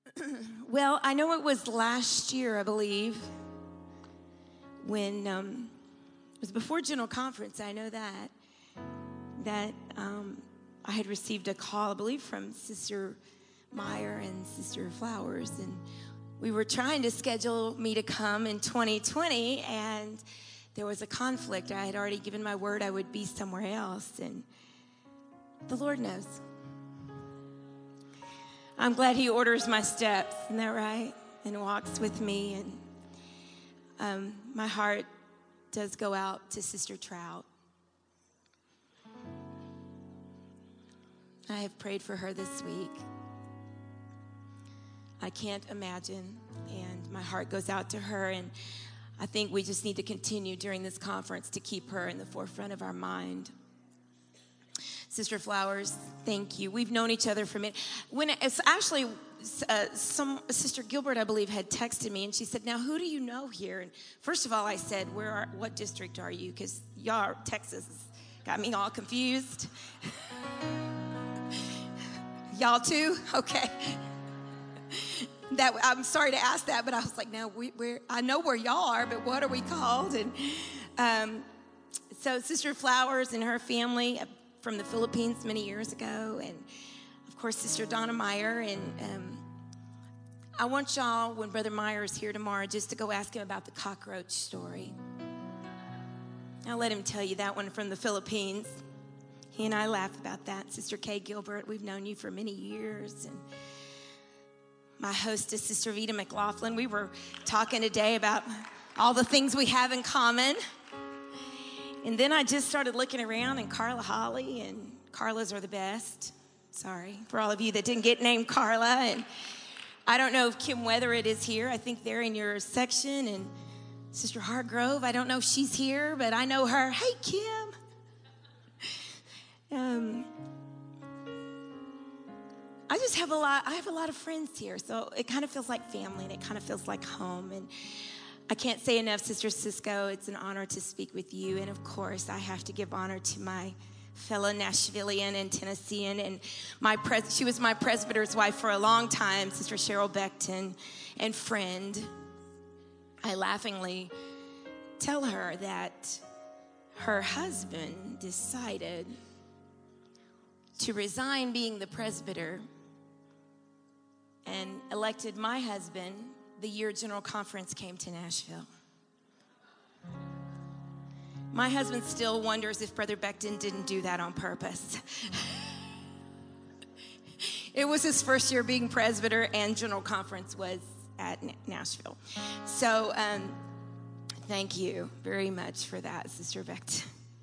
Well, I know it was last year, I believe, when it was before General Conference. I know that I had received a call, I believe, from Sister Meyer and Sister Flowers, and we were trying to schedule me to come in 2020, and there was a conflict. I had already given my word I would be somewhere else, and the Lord knows. I'm glad He orders my steps, isn't that right? And walks with me, and my heart does go out to Sister Trout. I have prayed for her this week. I can't imagine, and my heart goes out to her, and I think we just need to continue during this conference to keep her in the forefront of our mind. Sister Flowers, thank you. We've known each other for a minute. When it's actually Sister Gilbert, I believe, had texted me, and she said, "Now, who do you know here?" And first of all, I said, "What district are you?" Because y'all, Texas, got me all confused. Y'all too? Okay. I'm sorry to ask that, but I was like, "Now, I know where y'all are, but what are we called?" And so Sister Flowers and her family from the Philippines many years ago, and of course Sister Donna Meyer, and I want y'all, when Brother Meyer is here tomorrow, just to go ask him about the cockroach story. I'll let him tell you that one from the Philippines. He and I laugh about that. Sister Kay Gilbert, we've known you for many years, and my hostess, Sister Vita McLaughlin, we were talking today about all the things we have in common. And then I just started looking around, and Carla Holly, and Carlas are the best. Sorry for all of you that didn't get named Carla. And I don't know if Kim Weatheritt is here. I think they're in your section. And Sister Hargrove, I don't know if she's here, but I know her. Hey, Kim. I have a lot of friends here, so it kind of feels like family, and it kind of feels like home. And I can't say enough, Sister Cisco, it's an honor to speak with you. And of course, I have to give honor to my fellow Nashvilleian and Tennessean, and she was my presbyter's wife for a long time, Sister Cheryl Beckton, and friend. I laughingly tell her that her husband decided to resign being the presbyter and elected my husband the year General Conference came to Nashville. My husband still wonders if Brother Beckton didn't do that on purpose. It was his first year being presbyter, and General Conference was at Nashville. So thank you very much for that, Sister Beckton.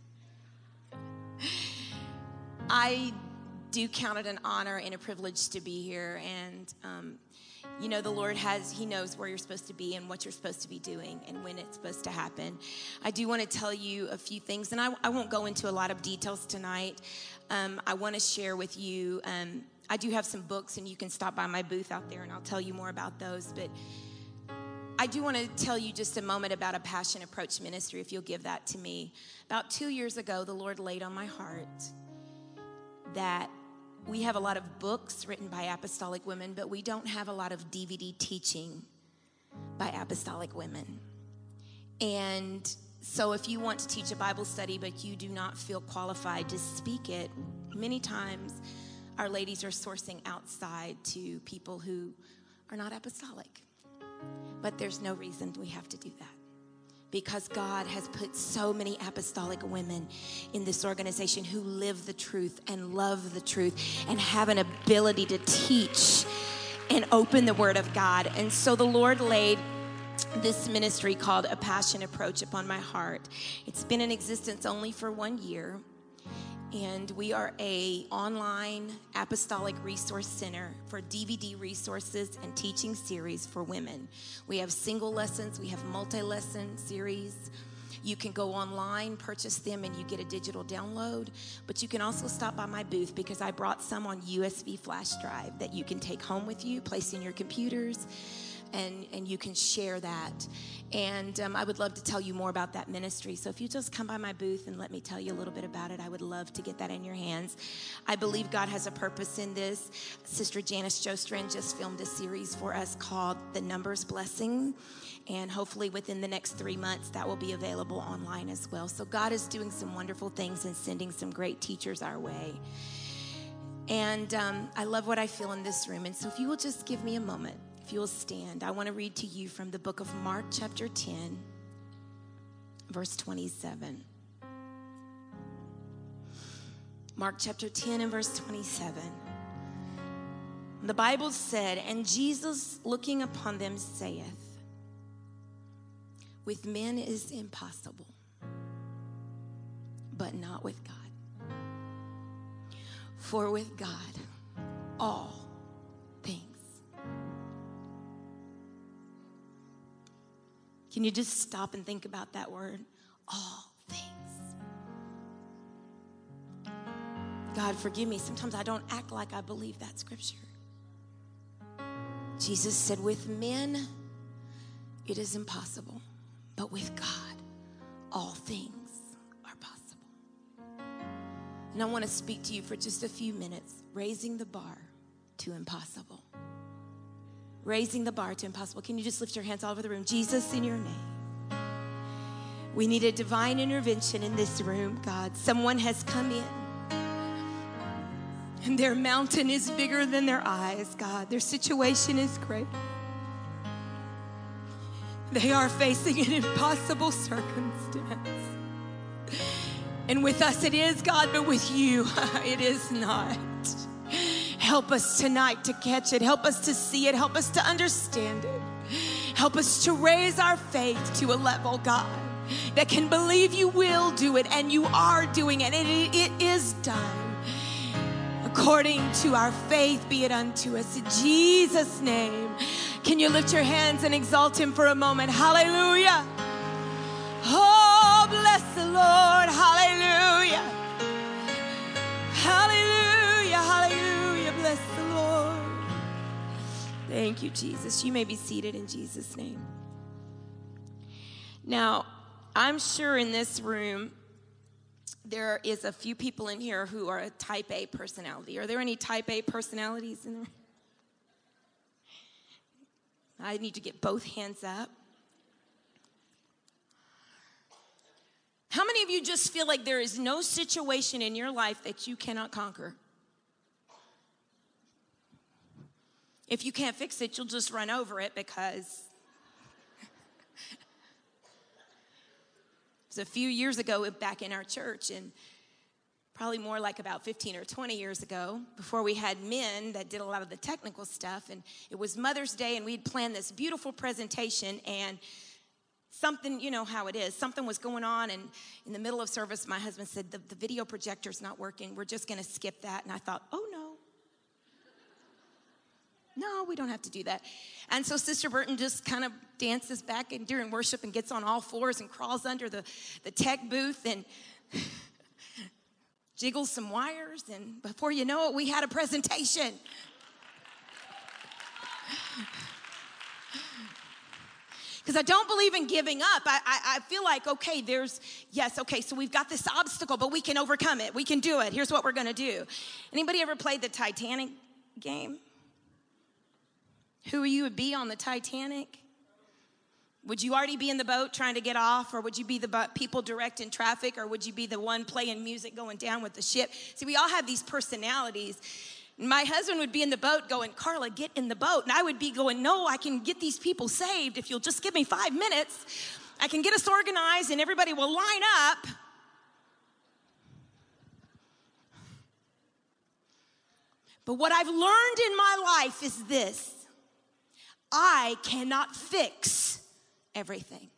I do count it an honor and a privilege to be here, and the Lord He knows where you're supposed to be and what you're supposed to be doing and when it's supposed to happen. I do want to tell you a few things, and I won't go into a lot of details tonight. I want to share with you, I do have some books, and you can stop by my booth out there, and I'll tell you more about those, but I do want to tell you just a moment about a Passion Approach ministry, if you'll give that to me. About 2 years ago, the Lord laid on my heart that we have a lot of books written by apostolic women, but we don't have a lot of DVD teaching by apostolic women. And so if you want to teach a Bible study, but you do not feel qualified to speak it, many times our ladies are sourcing outside to people who are not apostolic. But there's no reason we have to do that, because God has put so many apostolic women in this organization who live the truth and love the truth and have an ability to teach and open the Word of God. And so the Lord laid this ministry called A Passion Approach upon my heart. It's been in existence only for 1 year, and we are an online apostolic resource center for DVD resources and teaching series for women. We have single lessons, we have multi-lesson series. You can go online, purchase them, and you get a digital download. But you can also stop by my booth, because I brought some on USB flash drive that you can take home with you, place in your computers. and you can share that. And I would love to tell you more about that ministry. So if you just come by my booth and let me tell you a little bit about it, I would love to get that in your hands. I believe God has a purpose in this. Sister Janice Jostrin just filmed a series for us called The Numbers Blessing. And hopefully within the next 3 months, that will be available online as well. So God is doing some wonderful things and sending some great teachers our way. And I love what I feel in this room. And so if you will just give me a moment, if you will stand, I want to read to you from the book of Mark chapter 10, verse 27. Mark chapter 10 and verse 27. The Bible said, "And Jesus looking upon them saith, with men is impossible, but not with God. For with God, all things." Can you just stop and think about that word? All things. God, forgive me. Sometimes I don't act like I believe that scripture. Jesus said, with men, it is impossible. But with God, all things are possible. And I want to speak to you for just a few minutes, raising the bar to impossible. Raising the bar to impossible. Can you just lift your hands all over the room? Jesus, in your name. We need a divine intervention in this room, God. Someone has come in, and their mountain is bigger than their eyes, God. Their situation is great. They are facing an impossible circumstance. And with us it is, God, but with you, it is not. Help us tonight to catch it. Help us to see it. Help us to understand it. Help us to raise our faith to a level, God, that can believe you will do it, and you are doing it, and it is done. According to our faith, be it unto us. In Jesus' name. Can you lift your hands and exalt him for a moment? Hallelujah. Oh, bless the Lord. Hallelujah. Hallelujah. Hallelujah. Bless the Lord. Thank you, Jesus. You may be seated in Jesus' name. Now, I'm sure in this room, there is a few people in here who are a type A personality. Are there any type A personalities in there? I need to get both hands up. How many of you just feel like there is no situation in your life that you cannot conquer? If you can't fix it, you'll just run over it, because it was a few years ago back in our church, and probably more like about 15 or 20 years ago, before we had men that did a lot of the technical stuff. And it was Mother's Day, and we'd planned this beautiful presentation, and something, you know how it is, something was going on, and in the middle of service, my husband said, the video projector's not working. We're just going to skip that. And I thought, oh, no. No, we don't have to do that. And so Sister Burton just kind of dances back and during worship and gets on all fours and crawls under the tech booth and jiggles some wires, and before you know it, we had a presentation. Because I don't believe in giving up. I feel like, okay, so we've got this obstacle, but we can overcome it. We can do it. Here's what we're going to do. Anybody ever played the Titanic game? Who you would be on the Titanic? Would you already be in the boat trying to get off, or would you be the people directing traffic, or would you be the one playing music going down with the ship? See, we all have these personalities. My husband would be in the boat going, Carla, get in the boat. And I would be going, no, I can get these people saved if you'll just give me 5 minutes. I can get us organized and everybody will line up. But what I've learned in my life is this: I cannot fix everything.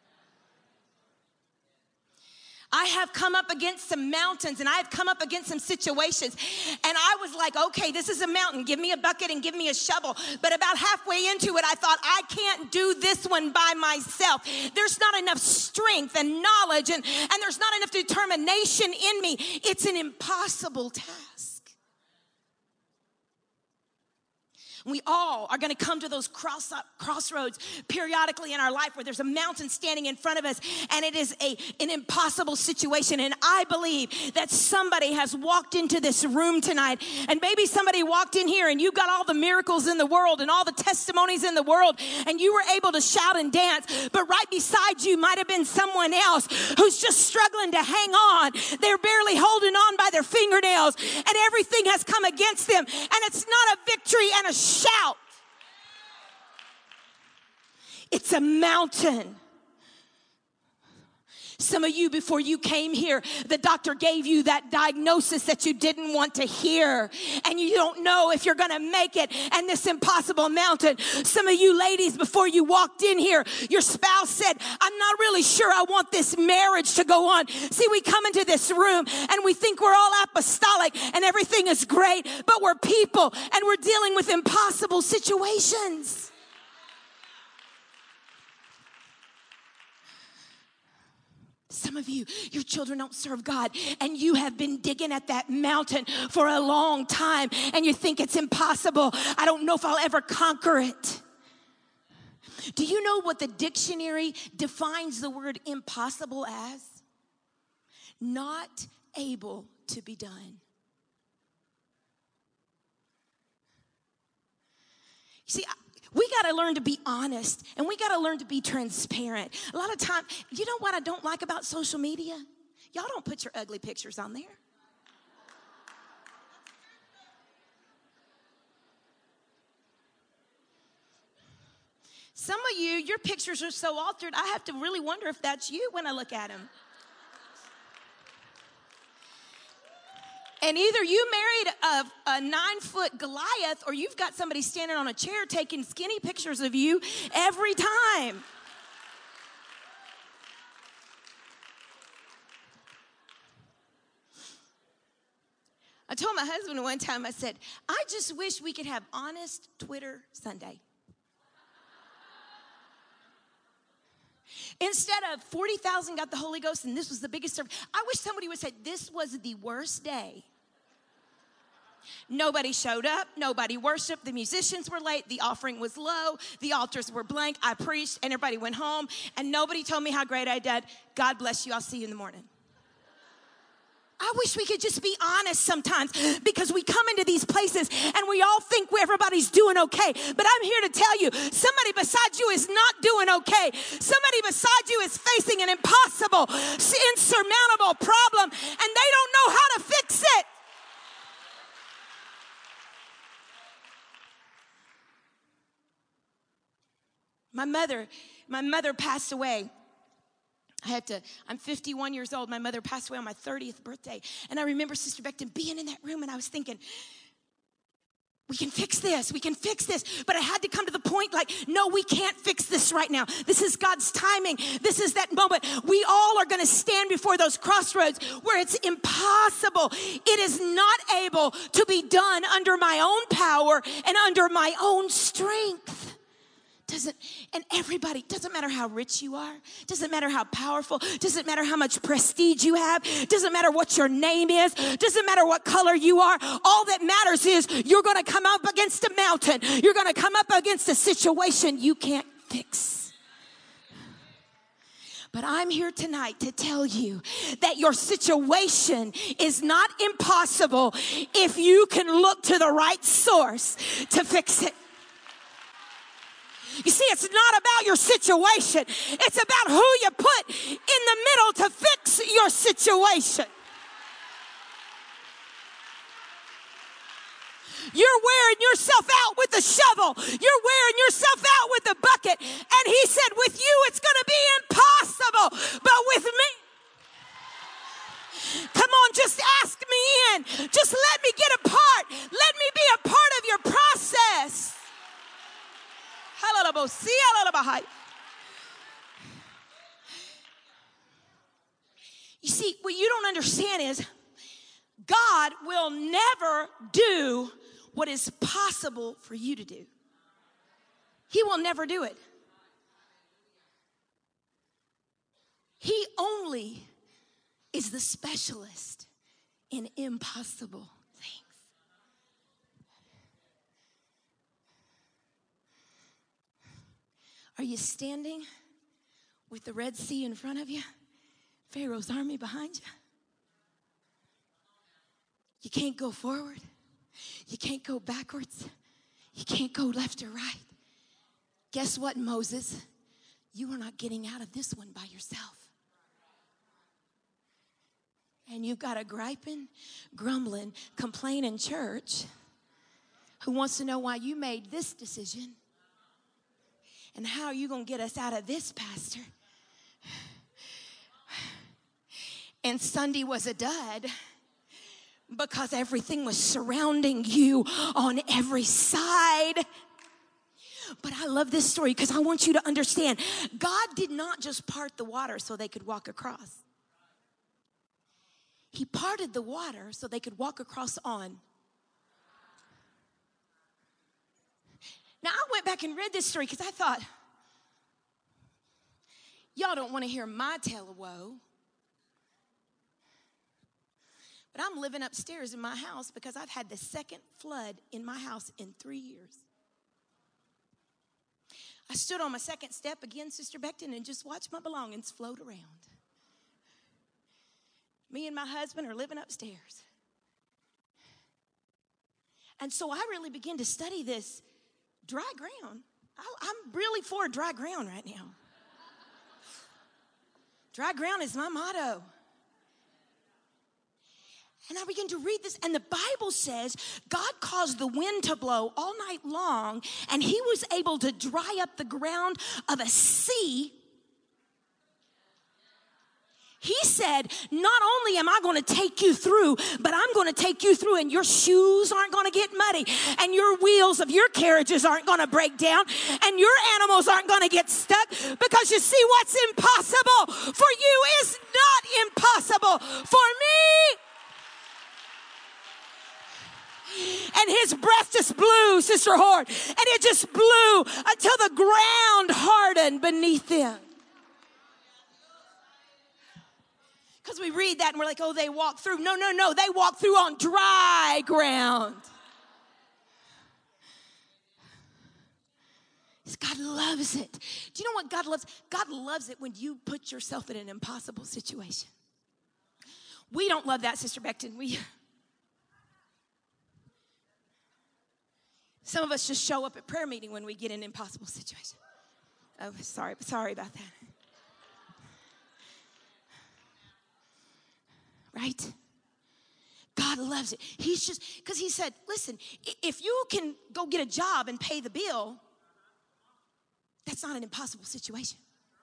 I have come up against some mountains, and I've come up against some situations, and I was like, okay, this is a mountain. Give me a bucket and give me a shovel. But about halfway into it, I thought, I can't do this one by myself. There's not enough strength and knowledge, and there's not enough determination in me. It's an impossible task. We all are going to come to those crossroads periodically in our life where there's a mountain standing in front of us and it is an impossible situation. And I believe that somebody has walked into this room tonight, and maybe somebody walked in here and you got all the miracles in the world and all the testimonies in the world and you were able to shout and dance, but right beside you might have been someone else who's just struggling to hang on. They're barely holding on by their fingernails and everything has come against them, and it's not a victory and a shout. It's a mountain. Some of you, before you came here, the doctor gave you that diagnosis that you didn't want to hear, and you don't know if you're going to make it, and this impossible mountain. Some of you ladies, before you walked in here, your spouse said, I'm not really sure I want this marriage to go on. See, we come into this room and we think we're all apostolic and everything is great, but we're people and we're dealing with impossible situations. Some of you, your children don't serve God, and you have been digging at that mountain for a long time, and you think it's impossible. I don't know if I'll ever conquer it. Do you know what the dictionary defines the word impossible as? Not able to be done. See, we got to learn to be honest, and we got to learn to be transparent. A lot of time, you know what I don't like about social media? Y'all don't put your ugly pictures on there. Some of you, your pictures are so altered, I have to really wonder if that's you when I look at them. And either you married a 9-foot Goliath, or you've got somebody standing on a chair taking skinny pictures of you every time. I told my husband one time, I said, I just wish we could have honest Twitter Sunday. Instead of 40,000 got the Holy Ghost and this was the biggest service, I wish somebody would say, this was the worst day. Nobody showed up. Nobody worshiped. The musicians were late. The offering was low. The altars were blank. I preached and everybody went home. And nobody told me how great I did. God bless you. I'll see you in the morning. I wish we could just be honest sometimes, because we come into these places and we all think everybody's doing okay. But I'm here to tell you, somebody beside you is not doing okay. Somebody beside you is facing an impossible, insurmountable problem, and they don't know how to fix it. My mother passed away. I'm 51 years old. My mother passed away on my 30th birthday. And I remember Sister Beckton being in that room, and I was thinking, we can fix this. We can fix this. But I had to come to the point like, no, we can't fix this right now. This is God's timing. This is that moment. We all are going to stand before those crossroads where it's impossible. It is not able to be done under my own power and under my own strength. And everybody, doesn't matter how rich you are, doesn't matter how powerful, doesn't matter how much prestige you have, doesn't matter what your name is, doesn't matter what color you are. All that matters is you're going to come up against a mountain. You're going to come up against a situation you can't fix. But I'm here tonight to tell you that your situation is not impossible if you can look to the right source to fix it. You see, it's not about your situation. It's about who you put in the middle to fix your situation. You're wearing yourself out with the shovel. You're wearing yourself out with the bucket. And he said, with you, it's going to be impossible. But with me, come on, just ask me in. Just let me get a part. Let me be a part of your process. You see, what you don't understand is God will never do what is possible for you to do. He will never do it. He only is the specialist in impossible things. Are you standing with the Red Sea in front of you? Pharaoh's army behind you? You can't go forward. You can't go backwards. You can't go left or right. Guess what, Moses? You are not getting out of this one by yourself. And you've got a griping, grumbling, complaining church who wants to know why you made this decision. And how are you going to get us out of this, Pastor? And Sunday was a dud because everything was surrounding you on every side. But I love this story because I want you to understand, God did not just part the water so they could walk across. He parted the water so they could walk across on. Now, I went back and read this story because I thought, y'all don't want to hear my tale of woe. But I'm living upstairs in my house because I've had the second flood in my house in 3 years. I stood on my second step again, Sister Becton, and just watched my belongings float around. Me and my husband are living upstairs. And so I really began to study this dry ground. I'm really for dry ground right now. Dry ground is my motto. And I began to read this, and the Bible says God caused the wind to blow all night long, and he was able to dry up the ground of a sea. He said, not only am I going to take you through, but I'm going to take you through, and your shoes aren't going to get muddy, and your wheels of your carriages aren't going to break down, and your animals aren't going to get stuck, because you see, what's impossible for you is not impossible for me. And his breath just blew, Sister Horde, and it just blew until the ground hardened beneath them. Because we read that and we're like, oh, they walked through. No, they walked through on dry ground. God loves it. Do you know what God loves? God loves it when you put yourself in an impossible situation. We don't love that, Sister Becton. Some of us just show up at prayer meeting when we get in an impossible situation. Oh, sorry about that. Right? God loves it. He's just, because he said, listen, if you can go get a job and pay the bill, that's not an impossible situation.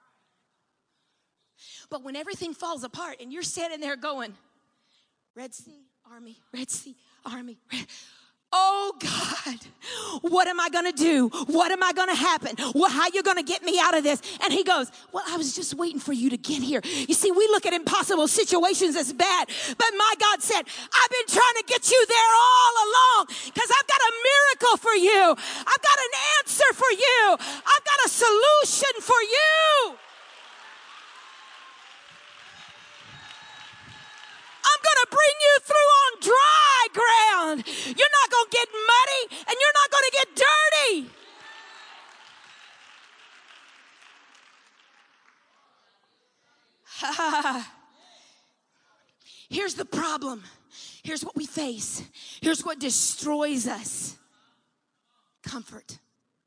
But when everything falls apart and you're standing there going, Red Sea, Army, Red Sea, Army, oh God, what am I going to do? What am I going to happen? How are you going to get me out of this? And he goes, well, I was just waiting for you to get here. You see, we look at impossible situations as bad, but my God said, I've been trying to get you there all along because I've got a miracle for you. I've got an answer for you. I've got a solution for you. I'm going to bring you through on dry ground. You're not going to get muddy, and you're not going to get dirty. Here's the problem. Here's what we face. Here's what destroys us. Comfort.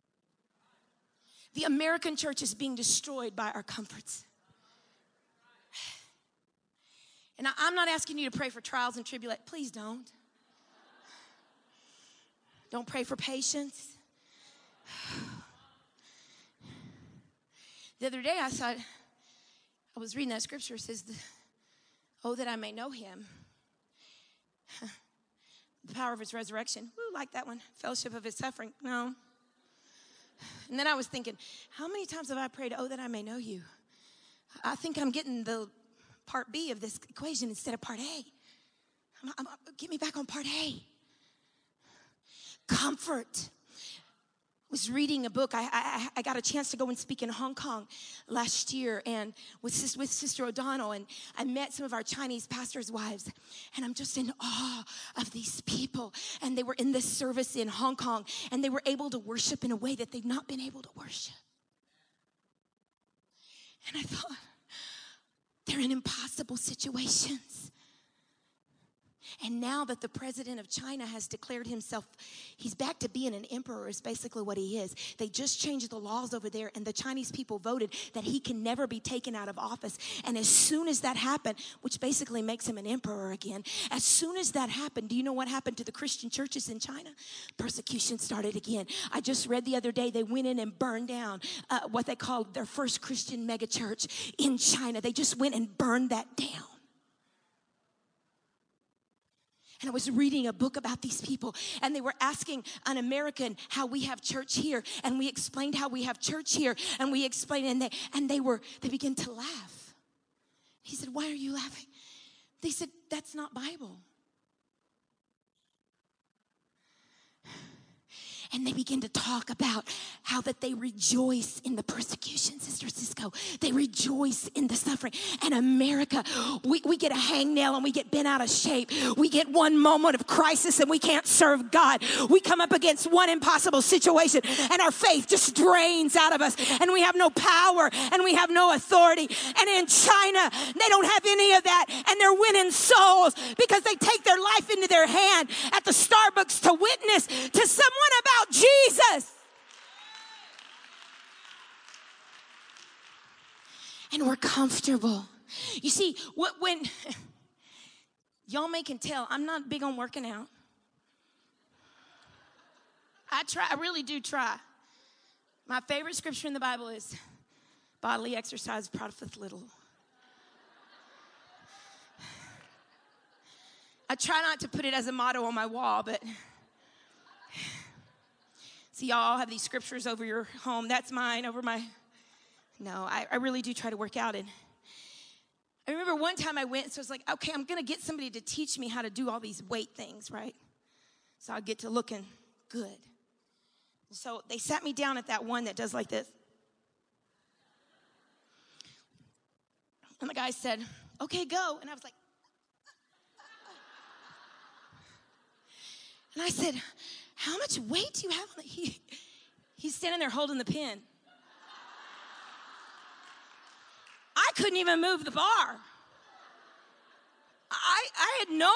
The American church is being destroyed by our comforts. And I'm not asking you to pray for trials and tribulations. Please don't. Don't pray for patience. The other day I was reading that scripture. It says, oh, that I may know him. The power of his resurrection. Ooh, like that one. Fellowship of his suffering. No. And then I was thinking, how many times have I prayed, oh, that I may know you? I think I'm getting the part B of this equation instead of part A. Get me back on part A. Comfort. I was reading a book. I got a chance to go and speak in Hong Kong last year and with Sister O'Donnell, and I met some of our Chinese pastors' wives, and I'm just in awe of these people. And they were in this service in Hong Kong, and they were able to worship in a way that they've not been able to worship. And I thought, they're in impossible situations. And now that the president of China has declared himself, he's back to being an emperor is basically what he is. They just changed the laws over there, and the Chinese people voted that he can never be taken out of office. And as soon as that happened, which basically makes him an emperor again, as soon as that happened, do you know what happened to the Christian churches in China? Persecution started again. I just read the other day, they went in and burned down what they called their first Christian megachurch in China. They just went and burned that down. And I was reading a book about these people, and they were asking an American how we have church here, and we explained how we have church here, and we explained, and they began to laugh. He said, "Why are you laughing?" They said, "That's not Bible." And they begin to talk about how that they rejoice in the persecution, Sister Cisco. They rejoice in the suffering. And America, we get a hangnail and we get bent out of shape. We get one moment of crisis and we can't serve God. We come up against one impossible situation and our faith just drains out of us. And we have no power and we have no authority. And in China, they don't have any of that. And they're winning souls because they take their life into their hand at the Starbucks to witness to someone about Jesus. And we're comfortable. You see, when y'all can tell, I'm not big on working out. I really do try. My favorite scripture in the Bible is bodily exercise profiteth little. I try not to put it as a motto on my wall, but see, y'all all have these scriptures over your home. That's mine over my... No, I really do try to work out. And I remember one time I went, so I was like, okay, I'm going to get somebody to teach me how to do all these weight things, right? So I'll get to looking good. So they sat me down at that one that does like this. And the guy said, okay, go. And I was like... And I said, how much weight do you have on it? He's standing there holding the pen. I couldn't even move the bar. I had no...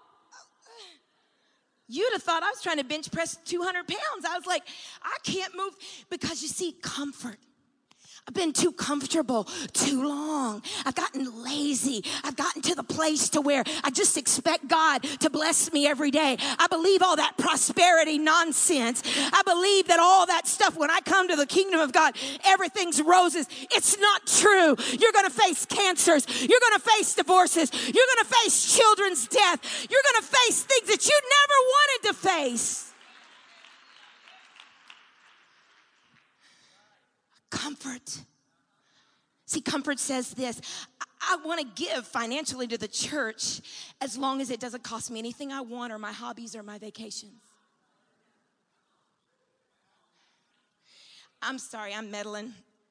You'd have thought I was trying to bench press 200 pounds. I was like, I can't move. Because you see, comfort. I've been too comfortable too long. I've gotten lazy. I've gotten to the place to where I just expect God to bless me every day. I believe all that prosperity nonsense. I believe that all that stuff, when I come to the kingdom of God, everything's roses. It's not true. You're going to face cancers. You're going to face divorces. You're going to face children's death. You're going to face things that you never wanted to face. Comfort. See, comfort says this. I want to give financially to the church as long as it doesn't cost me anything I want or my hobbies or my vacations. I'm sorry, I'm meddling.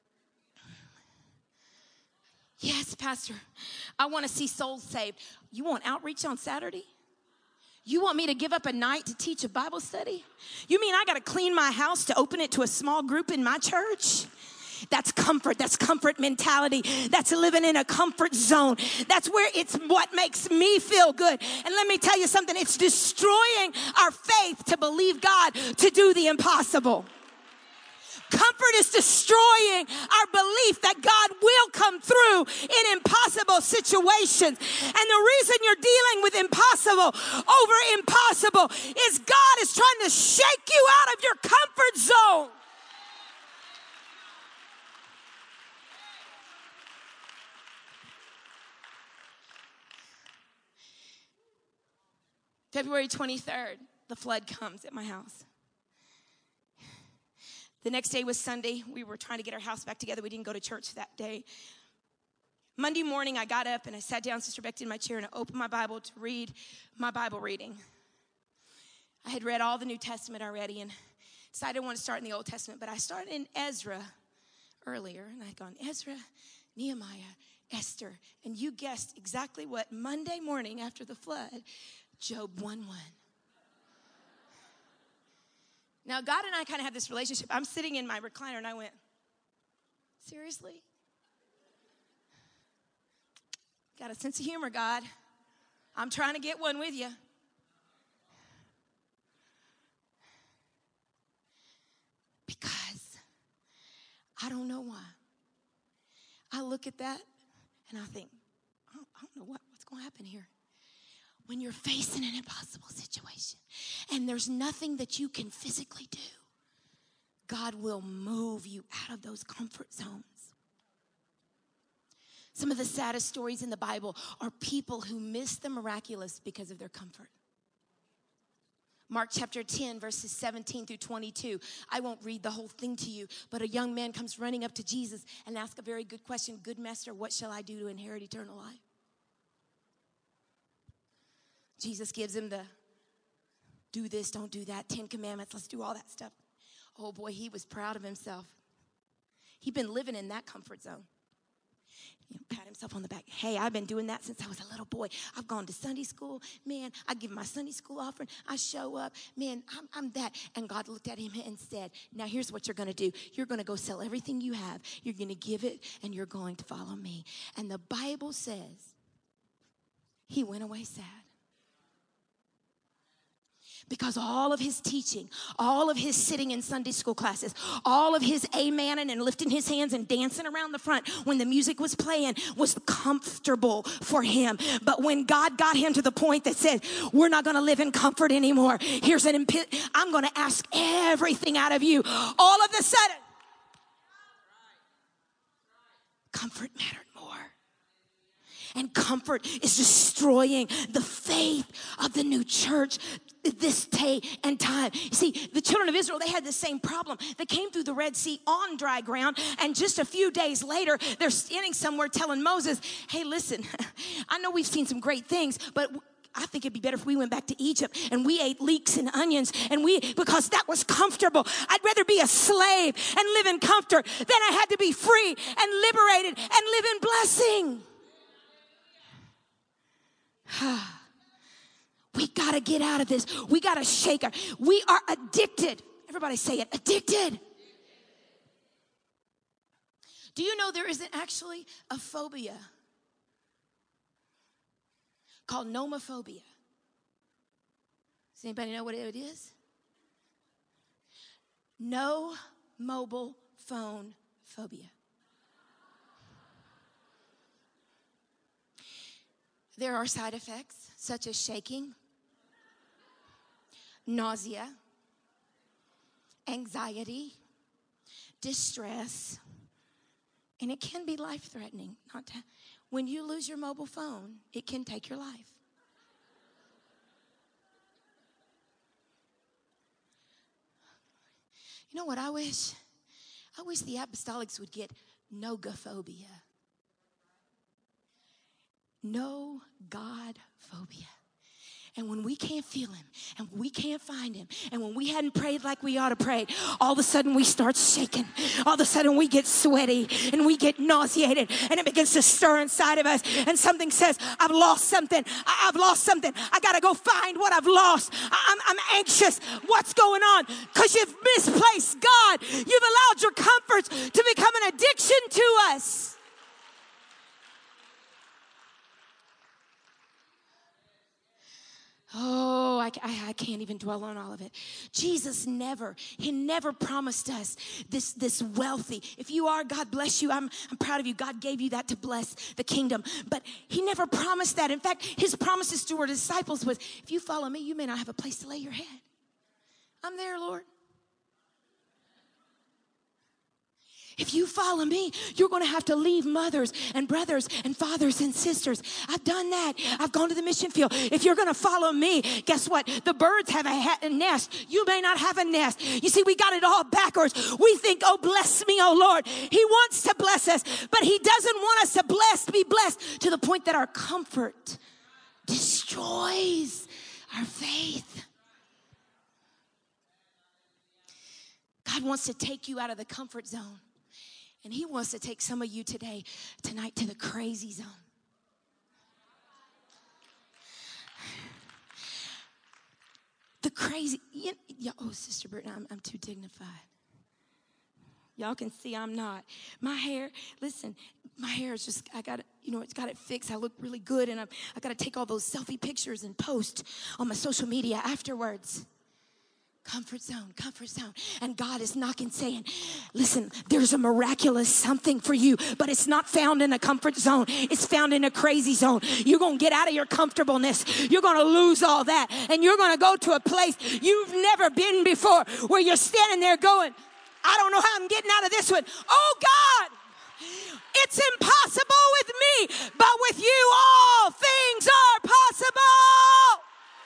Yes, Pastor, I want to see souls saved. You want outreach on Saturday? You want me to give up a night to teach a Bible study? You mean I got to clean my house to open it to a small group in my church? That's comfort. That's comfort mentality. That's living in a comfort zone. That's where it's what makes me feel good. And let me tell you something. It's destroying our faith to believe God to do the impossible. Comfort is destroying our belief that God will come through in impossible situations. And the reason you're dealing with impossible over impossible is God is trying to shake you out of your comfort zone. February 23rd, the flood comes at my house. The next day was Sunday. We were trying to get our house back together. We didn't go to church that day. Monday morning, I got up and I sat down, Sister Becky, in my chair, and I opened my Bible to read my Bible reading. I had read all the New Testament already and decided I wanted to start in the Old Testament, but I started in Ezra earlier, and I'd gone Ezra, Nehemiah, Esther, and you guessed exactly what Monday morning after the flood, Job 1:1. Now, God and I kind of have this relationship. I'm sitting in my recliner, and I went, seriously? Got a sense of humor, God. I'm trying to get one with you. Because I don't know why. I look at that and I think, I don't know what's going to happen here. When you're facing an impossible situation and there's nothing that you can physically do, God will move you out of those comfort zones. Some of the saddest stories in the Bible are people who miss the miraculous because of their comfort. Mark chapter 10, verses 17 through 22. I won't read the whole thing to you, but a young man comes running up to Jesus and asks a very good question. Good master, what shall I do to inherit eternal life? Jesus gives him the do this, don't do that, 10 commandments, let's do all that stuff. Oh boy, he was proud of himself. He'd been living in that comfort zone. Pat himself on the back. Hey, I've been doing that since I was a little boy. I've gone to Sunday school. Man, I give my Sunday school offering. I show up. Man, I'm that. And God looked at him and said, now here's what you're going to do. You're going to go sell everything you have. You're going to give it, and you're going to follow me. And the Bible says he went away sad. Because all of his teaching, all of his sitting in Sunday school classes, all of his amening and lifting his hands and dancing around the front when the music was playing was comfortable for him. But when God got him to the point that said, we're not going to live in comfort anymore. I'm going to ask everything out of you. All of a sudden, comfort mattered more. And comfort is destroying the faith of the new church this day and time. You see, the children of Israel, they had the same problem. They came through the Red Sea on dry ground, and just a few days later, they're standing somewhere telling Moses, hey, listen, I know we've seen some great things, but I think it'd be better if we went back to Egypt and we ate leeks and onions because that was comfortable. I'd rather be a slave and live in comfort than I had to be free and liberated and live in blessing. We got to get out of this. We got to shake her. We are addicted. Everybody say it, addicted. Do you know there isn't actually a phobia called nomophobia? Does anybody know what it is? No mobile phone phobia. There are side effects such as shaking, nausea, anxiety, distress, and it can be life-threatening. When you lose your mobile phone, it can take your life. You know what I wish? I wish the apostolics would get nogophobia. No God phobia. And when we can't feel him, and we can't find him, and when we hadn't prayed like we ought to pray, all of a sudden we start shaking. All of a sudden we get sweaty, and we get nauseated, and it begins to stir inside of us. And something says, I've lost something. I've lost something. I got to go find what I've lost. I'm anxious. What's going on? Because you've misplaced God. You've allowed your comforts to become an addiction to us. Oh, I can't even dwell on all of it. Jesus he never promised us this wealthy. If you are, God bless you. I'm proud of you. God gave you that to bless the kingdom. But he never promised that. In fact, his promises to our disciples was, if you follow me, you may not have a place to lay your head. I'm there, Lord. If you follow me, you're going to have to leave mothers and brothers and fathers and sisters. I've done that. I've gone to the mission field. If you're going to follow me, guess what? The birds have a nest. You may not have a nest. You see, we got it all backwards. We think, oh, bless me, oh, Lord. He wants to bless us, but he doesn't want us to be blessed to the point that our comfort destroys our faith. God wants to take you out of the comfort zone. And he wants to take some of you tonight to the crazy zone. The crazy, oh, Sister Burton, I'm too dignified. Y'all can see I'm not. My hair, listen, my hair is just, I got it, it's got it fixed. I look really good, and I got to take all those selfie pictures and post on my social media afterwards. Comfort zone, comfort zone. And God is knocking saying, listen, there's a miraculous something for you, but it's not found in a comfort zone. It's found in a crazy zone. You're going to get out of your comfortableness. You're going to lose all that. And you're going to go to a place you've never been before, where you're standing there going, I don't know how I'm getting out of this one. Oh God, it's impossible with me, but with you all things are possible.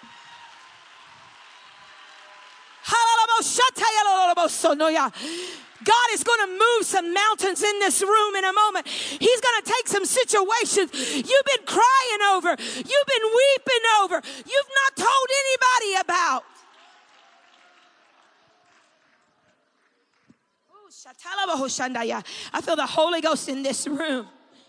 God is going to move some mountains in this room in a moment. He's going to take some situations you've been crying over, you've been weeping over, you've not told anybody about. I feel the Holy Ghost in this room.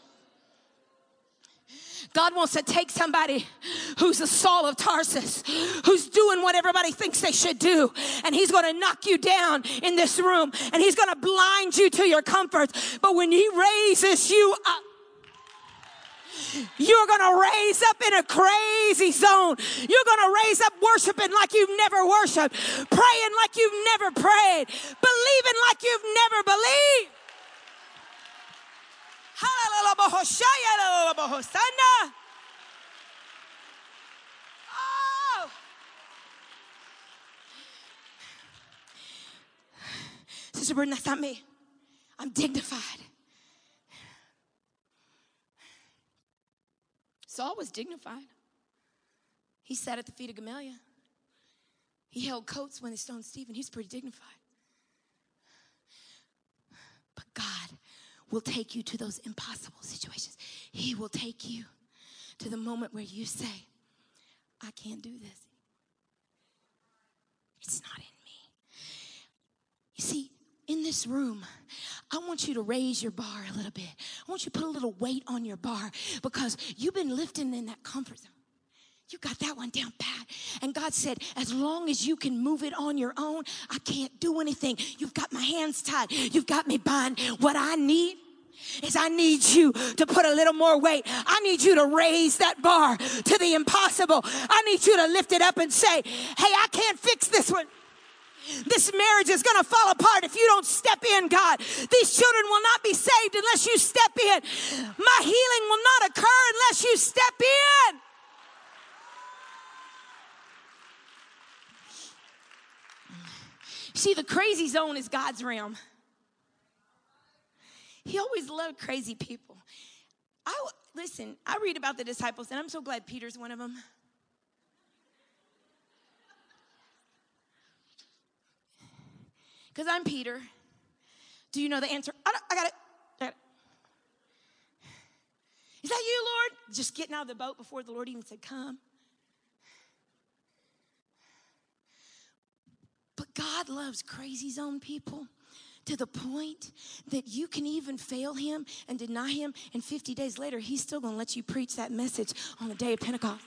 God wants to take somebody who's a Saul of Tarsus, who's doing what everybody thinks they should do, and he's going to knock you down in this room, and he's going to blind you to your comforts. But when he raises you up, you're going to raise up in a crazy zone. You're going to raise up worshiping like you've never worshiped, praying like you've never prayed, believing like you've never believed. Oh. Sister Burden, that's not me. I'm dignified. Saul was dignified. He sat at the feet of Gamaliel. He held coats when they stoned Stephen. He's pretty dignified. But God will take you to those impossible situations. He will take you to the moment where you say, I can't do this. It's not in me. You see, in this room, I want you to raise your bar a little bit. I want you to put a little weight on your bar, because you've been lifting in that comfort zone. You got that one down pat. And God said, as long as you can move it on your own, I can't do anything. You've got my hands tied. You've got me bound. What I need is I need you to put a little more weight. I need you to raise that bar to the impossible. I need you to lift it up and say, hey, I can't fix this one. This marriage is going to fall apart if you don't step in, God. These children will not be saved unless you step in. My healing will not occur unless you step in. See, the crazy zone is God's realm. He always loved crazy people. Listen, I read about the disciples, and I'm so glad Peter's one of them. Because I'm Peter. Do you know the answer? I got it. Is that you, Lord? Just getting out of the boat before the Lord even said, come. But God loves crazy zone people to the point that you can even fail him and deny him, and 50 days later, he's still going to let you preach that message on the day of Pentecost.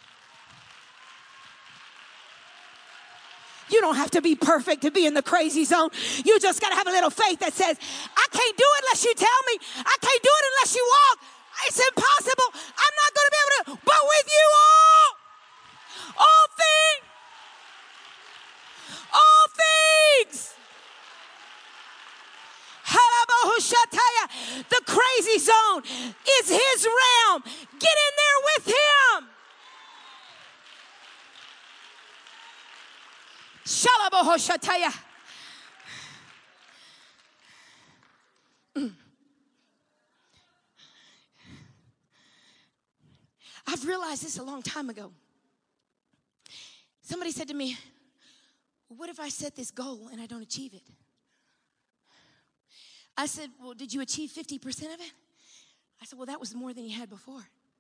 You don't have to be perfect to be in the crazy zone. You just got to have a little faith that says, I can't do it unless you tell me. I can't do it unless you walk. It's impossible. I'm not going to be able to. But with you all things. All things. The crazy zone is his realm. Get in there with him. I've realized this a long time ago. Somebody said to me, what if I set this goal and I don't achieve it? I said, well, did you achieve 50% of it? I said, well, that was more than you had before.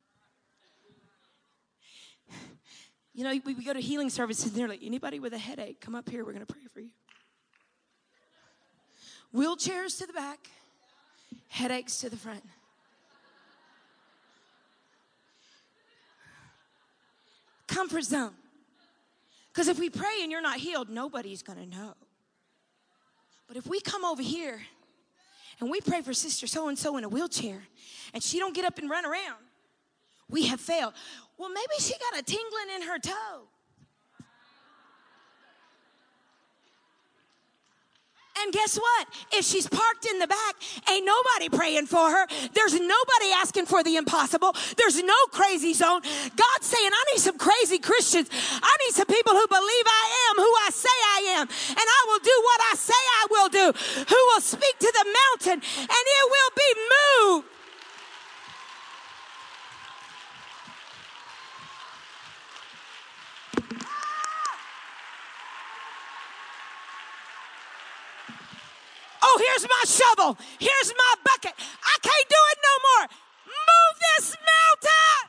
You know, we go to healing services, and they're like, anybody with a headache, come up here, we're going to pray for you. Wheelchairs to the back, headaches to the front. Comfort zone. Because if we pray and you're not healed, nobody's going to know. But if we come over here and we pray for sister so-and-so in a wheelchair, and she don't get up and run around, we have failed. Well, maybe she got a tingling in her toe. And guess what? If she's parked in the back, ain't nobody praying for her. There's nobody asking for the impossible. There's no crazy zone. God's saying, I need some crazy Christians. I need some people who believe I am who I say I am. And I will do what I say I will do. Who will speak to the mountain and it will be moved. Oh, here's my shovel. Here's my bucket. I can't do it no more. Move this mountain.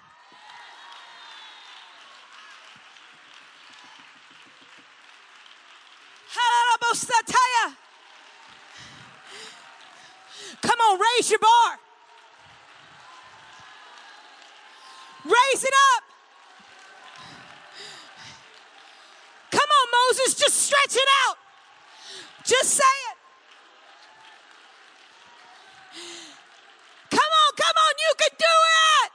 Come on, raise your bar. Raise it up. Come on, Moses, just stretch it out. Just say it. Come on, you can do it.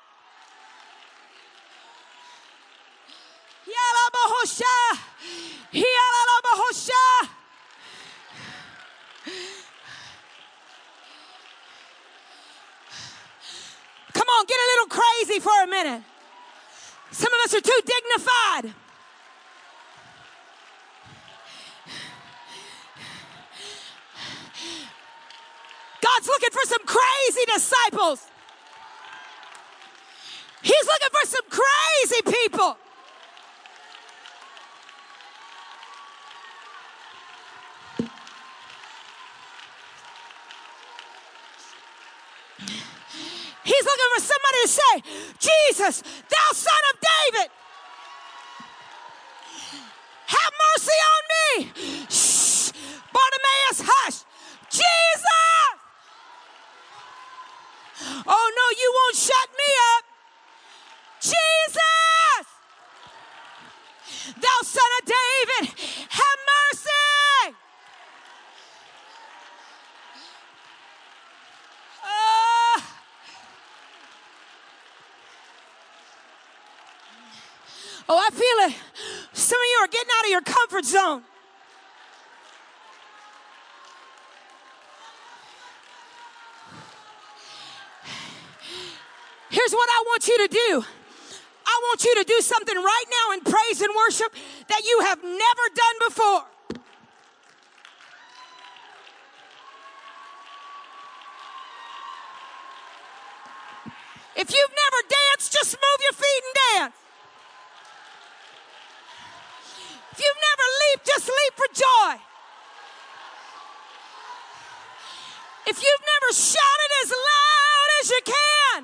Come on, get a little crazy for a minute. Some of us are too dignified. God's looking for some crazy disciples. He's looking for some crazy people. He's looking for somebody to say, Jesus, thou son of David, have mercy on me. Shh, Bartimaeus, hush. Jesus! Oh no, you won't shut me up. Jesus! Thou son of David, have mercy! Oh, I feel it. Some of you are getting out of your comfort zone. Here's what I want you to do. I want you to do something right now in praise and worship that you have never done before. If you've never danced, just move your feet and dance. If you've never leaped, just leap for joy. If you've never shouted as loud as you can.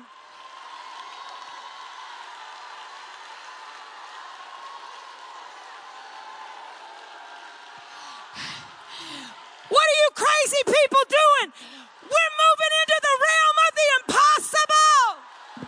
What are you crazy people doing? We're moving into the realm of the impossible.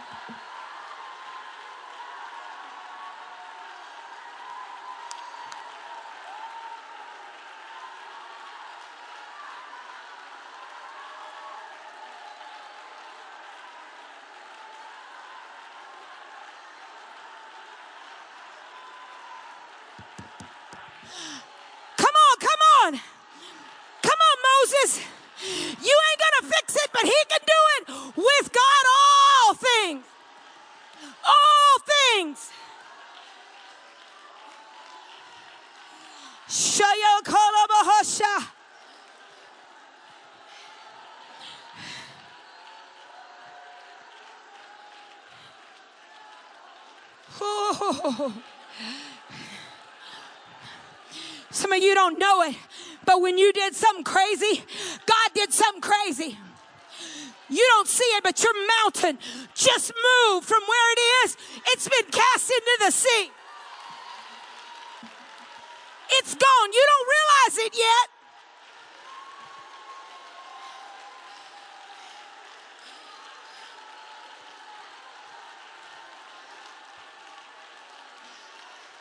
Come on. Moses, you ain't gonna fix it, but he can do it. With God, all things. All things. Shaya Kalabahasha. Some of you don't know it, but when you did something crazy, God did something crazy. You don't see it, but your mountain just moved from where it is. It's been cast into the sea. It's gone. You don't realize it yet.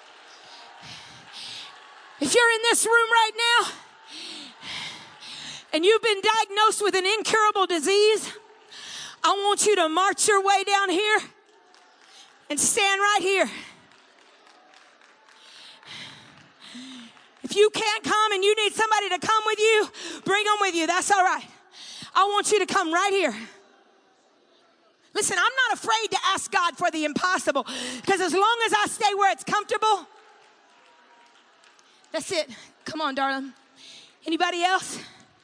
If you're in this room right now and you've been diagnosed with an incurable disease, I want you to march your way down here and stand right here. If you can't come and you need somebody to come with you, bring them with you. That's all right. I want you to come right here. Listen, I'm not afraid to ask God for the impossible, because as long as I stay where it's comfortable, that's it. Come on, darling. Anybody else?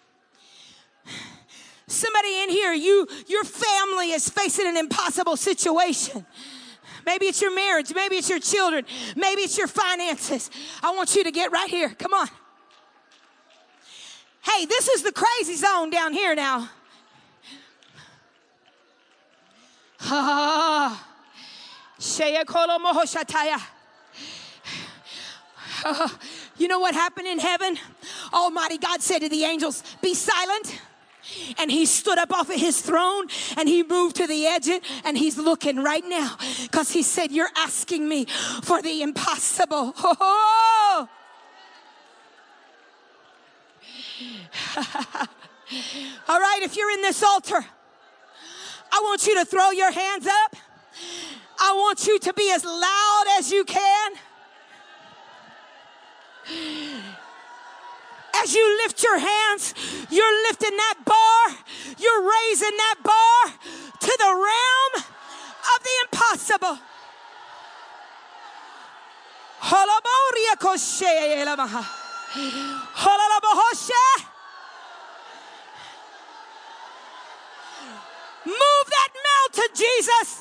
Somebody in here, your family is facing an impossible situation. Maybe it's your marriage. Maybe it's your children. Maybe it's your finances. I want you to get right here. Come on. Hey, this is the crazy zone down here now. You know what happened in heaven? Almighty God said to the angels, be silent. And he stood up off of his throne and he moved to the edge and he's looking right now, because he said, you're asking me for the impossible. Oh. All right, if you're in this altar, I want you to throw your hands up. I want you to be as loud as you can. As you lift your hands, you're lifting that bar, you're raising that bar to the realm of the impossible. Move that mountain, Jesus.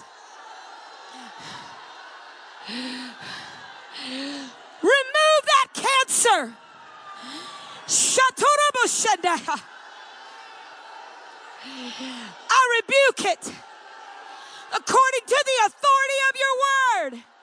Remove that cancer. I rebuke it according to the authority of your word.